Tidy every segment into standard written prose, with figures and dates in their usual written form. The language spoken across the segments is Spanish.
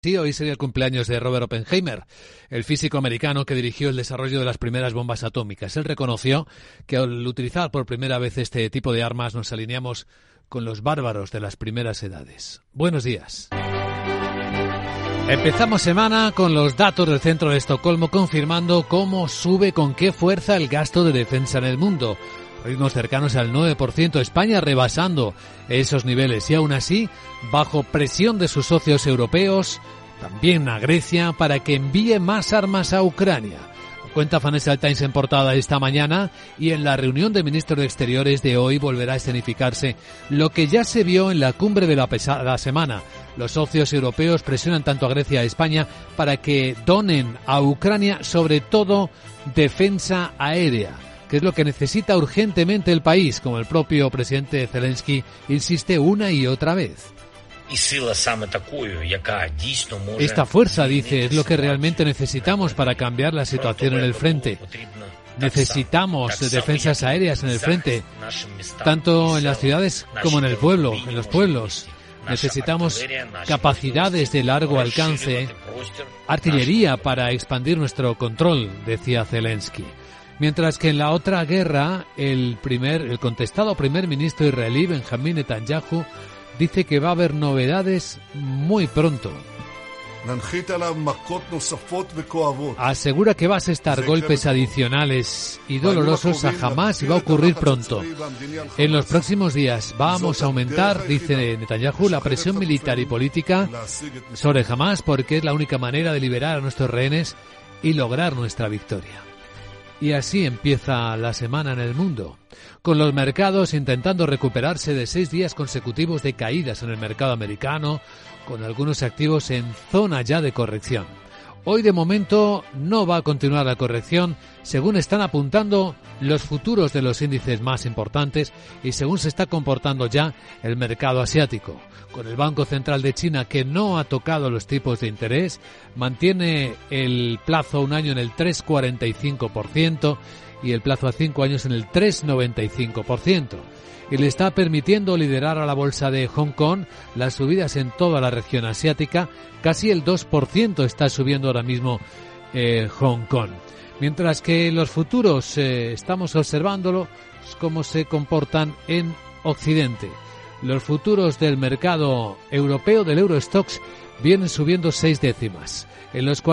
Sí, hoy sería el cumpleaños de Robert Oppenheimer, el físico americano que dirigió el desarrollo de las primeras bombas atómicas. Él reconoció que al utilizar por primera vez este tipo de armas nos alineamos con los bárbaros de las primeras edades. Buenos días. Empezamos semana con los datos del Centro de Estocolmo confirmando cómo sube con qué fuerza el gasto de defensa en el mundo. Ritmos cercanos al 9%, España rebasando esos niveles y aún así bajo presión de sus socios europeos, también a Grecia, para que envíe más armas a Ucrania. Cuenta Financial Times en portada esta mañana y en la reunión de ministros de Exteriores de hoy volverá a escenificarse lo que ya se vio en la cumbre de la pasada semana. Los socios europeos presionan tanto a Grecia y a España para que donen a Ucrania sobre todo defensa aérea, que es lo que necesita urgentemente el país, como el propio presidente Zelensky insiste una y otra vez. Esta fuerza, dice, es lo que realmente necesitamos para cambiar la situación en el frente. Necesitamos defensas aéreas en el frente, tanto en las ciudades como en los pueblos. Necesitamos capacidades de largo alcance, artillería para expandir nuestro control, decía Zelensky. Mientras que en la otra guerra, el contestado primer ministro israelí, Benjamín Netanyahu, dice que va a haber novedades muy pronto. Asegura que va a asestar golpes adicionales y dolorosos a Hamás y va a ocurrir pronto. En los próximos días vamos a aumentar, dice Netanyahu, la presión militar y política sobre Hamás porque es la única manera de liberar a nuestros rehenes y lograr nuestra victoria. Y así empieza la semana en el mundo, con los mercados intentando recuperarse de 6 días consecutivos de caídas en el mercado americano, con algunos activos en zona ya de corrección. Hoy de momento no va a continuar la corrección, según están apuntando los futuros de los índices más importantes y según se está comportando ya el mercado asiático. Con el Banco Central de China, que no ha tocado los tipos de interés, mantiene el plazo a un año en el 3,45% y el plazo a 5 años en el 3,95%. Y le está permitiendo liderar a la bolsa de Hong Kong las subidas en toda la región asiática. Casi el 2% está subiendo ahora mismo Hong Kong. Mientras que los futuros estamos observándolo cómo se comportan en Occidente. Los futuros del mercado europeo, del Eurostoxx, vienen subiendo 6 décimas, en los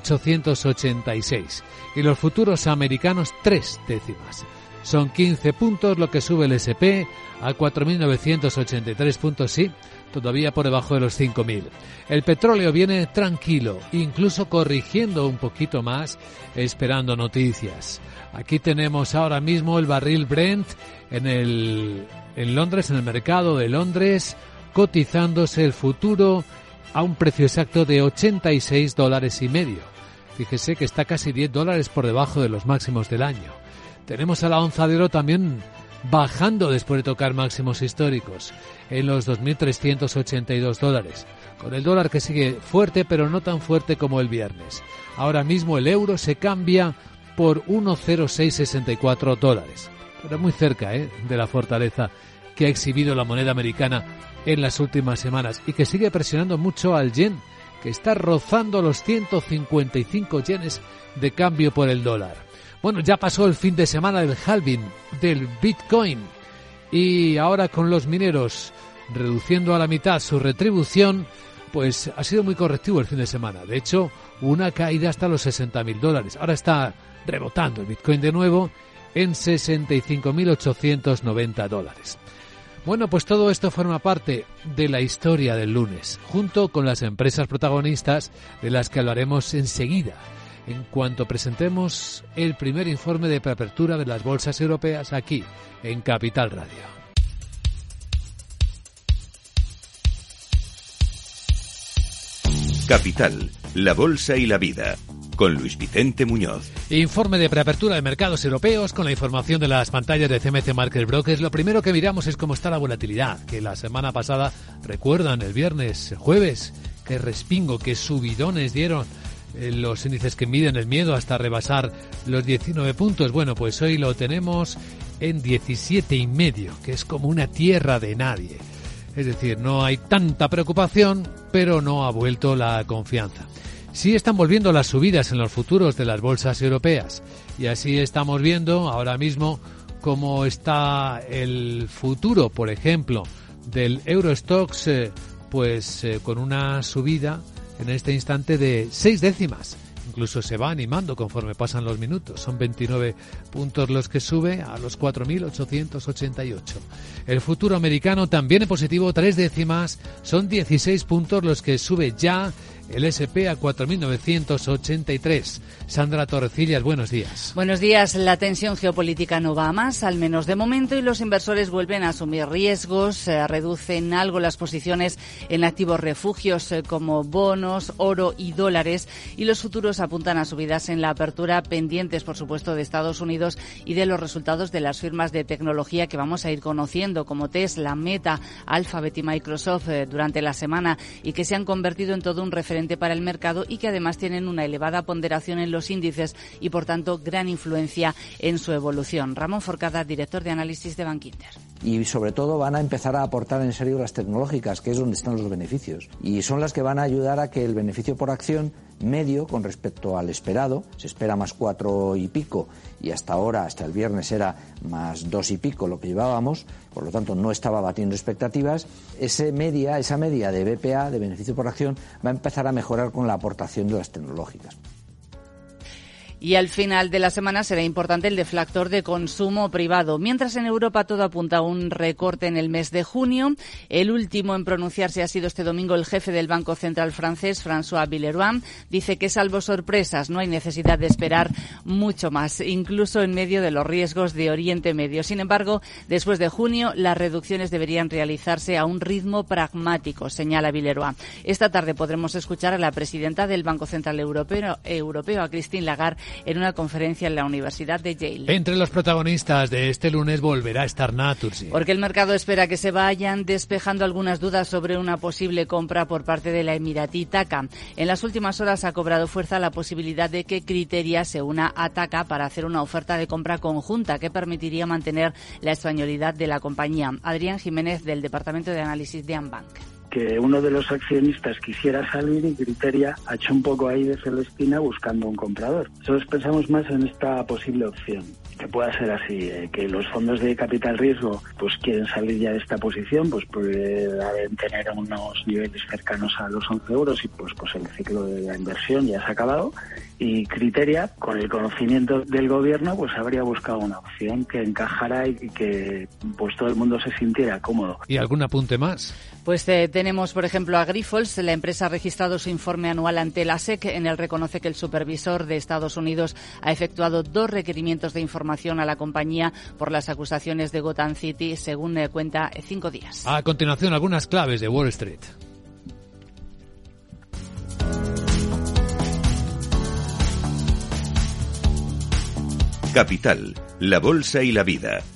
4.886. Y los futuros americanos 3 décimas. Son 15 puntos lo que sube el S&P a 4.983 puntos, sí, todavía por debajo de los 5.000. El petróleo viene tranquilo, incluso corrigiendo un poquito más, esperando noticias. Aquí tenemos ahora mismo el barril Brent en Londres, en el mercado de Londres, cotizándose el futuro a un precio exacto de $86,50. Fíjese que está casi $10 por debajo de los máximos del año. Tenemos a la onza de oro también bajando después de tocar máximos históricos en los $2.382, con el dólar que sigue fuerte pero no tan fuerte como el viernes. Ahora mismo el euro se cambia por $1.0664, pero muy cerca de la fortaleza que ha exhibido la moneda americana en las últimas semanas y que sigue presionando mucho al yen, que está rozando los 155 yenes de cambio por el dólar. Bueno, ya pasó el fin de semana del halving del Bitcoin y ahora con los mineros reduciendo a la mitad su retribución, pues ha sido muy correctivo el fin de semana. De hecho, una caída hasta los $60,000. Ahora está rebotando el Bitcoin de nuevo en $65,890. Bueno, pues todo esto forma parte de la historia del lunes, junto con las empresas protagonistas de las que hablaremos enseguida, en cuanto presentemos el primer informe de preapertura de las bolsas europeas aquí, en Capital Radio. Capital, la bolsa y la vida, con Luis Vicente Muñoz. Informe de preapertura de mercados europeos con la información de las pantallas de CMC Market Brokers. Lo primero que miramos es cómo está la volatilidad, que la semana pasada, recuerdan, el jueves, qué respingo, qué subidones dieron los índices que miden el miedo hasta rebasar los 19 puntos. Bueno, pues hoy lo tenemos en 17,5, que es como una tierra de nadie. Es decir, no hay tanta preocupación, pero no ha vuelto la confianza. Sí están volviendo las subidas en los futuros de las bolsas europeas. Y así estamos viendo ahora mismo cómo está el futuro, por ejemplo, del Eurostoxx, con una subida en este instante de 6 décimas. Incluso se va animando conforme pasan los minutos. Son 29 puntos los que sube a los 4.888. El futuro americano también en positivo, 3 décimas. Son 16 puntos los que sube ya el S&P a 4.983. Sandra Torrecillas, buenos días. Buenos días. La tensión geopolítica no va a más, al menos de momento, y los inversores vuelven a asumir riesgos, reducen algo las posiciones en activos refugios como bonos, oro y dólares, y los futuros apuntan a subidas en la apertura, pendientes, por supuesto, de Estados Unidos y de los resultados de las firmas de tecnología que vamos a ir conociendo, como Tesla, Meta, Alphabet y Microsoft durante la semana, y que se han convertido en todo un referente para el mercado y que además tienen una elevada ponderación en los índices y, por tanto, gran influencia en su evolución. Ramón Forcada, director de análisis de Bankinter. Y sobre todo van a empezar a aportar en serio las tecnológicas, que es donde están los beneficios. Y son las que van a ayudar a que el beneficio por acción medio con respecto al esperado, se espera más 4 y pico y hasta ahora, hasta el viernes era más 2 y pico lo que llevábamos, por lo tanto no estaba batiendo expectativas, esa media de BPA, de beneficio por acción, va a empezar a mejorar con la aportación de las tecnológicas. Y al final de la semana será importante el deflactor de consumo privado. Mientras en Europa todo apunta a un recorte en el mes de junio, el último en pronunciarse ha sido este domingo el jefe del Banco Central francés, François Villeroy. Dice que, salvo sorpresas, no hay necesidad de esperar mucho más, incluso en medio de los riesgos de Oriente Medio. Sin embargo, después de junio, las reducciones deberían realizarse a un ritmo pragmático, señala Villeroy. Esta tarde podremos escuchar a la presidenta del Banco Central Europeo, a Christine Lagarde, en una conferencia en la Universidad de Yale. Entre los protagonistas de este lunes volverá a estar Naturgy. Porque el mercado espera que se vayan despejando algunas dudas sobre una posible compra por parte de la emiratí TAQA. En las últimas horas ha cobrado fuerza la posibilidad de que Criteria se una a TAQA para hacer una oferta de compra conjunta que permitiría mantener la españolidad de la compañía. Adrián Jiménez, del Departamento de Análisis de Ambank. Que uno de los accionistas quisiera salir y Criteria ha hecho un poco ahí de Celestina buscando un comprador. Nosotros pensamos más en esta posible opción, que pueda ser así, que los fondos de capital riesgo pues quieren salir ya de esta posición, pues deben tener unos niveles cercanos a los 11 euros y pues el ciclo de la inversión ya se ha acabado. Y Criteria, con el conocimiento del gobierno, pues habría buscado una opción que encajara y que pues todo el mundo se sintiera cómodo. ¿Y algún apunte más? Pues tenemos, por ejemplo, a Grifols. La empresa ha registrado su informe anual ante la SEC. En él reconoce que el supervisor de Estados Unidos ha efectuado 2 requerimientos de información a la compañía por las acusaciones de Gotham City, según cuenta 5 días. A continuación, algunas claves de Wall Street. Capital, la bolsa y la vida.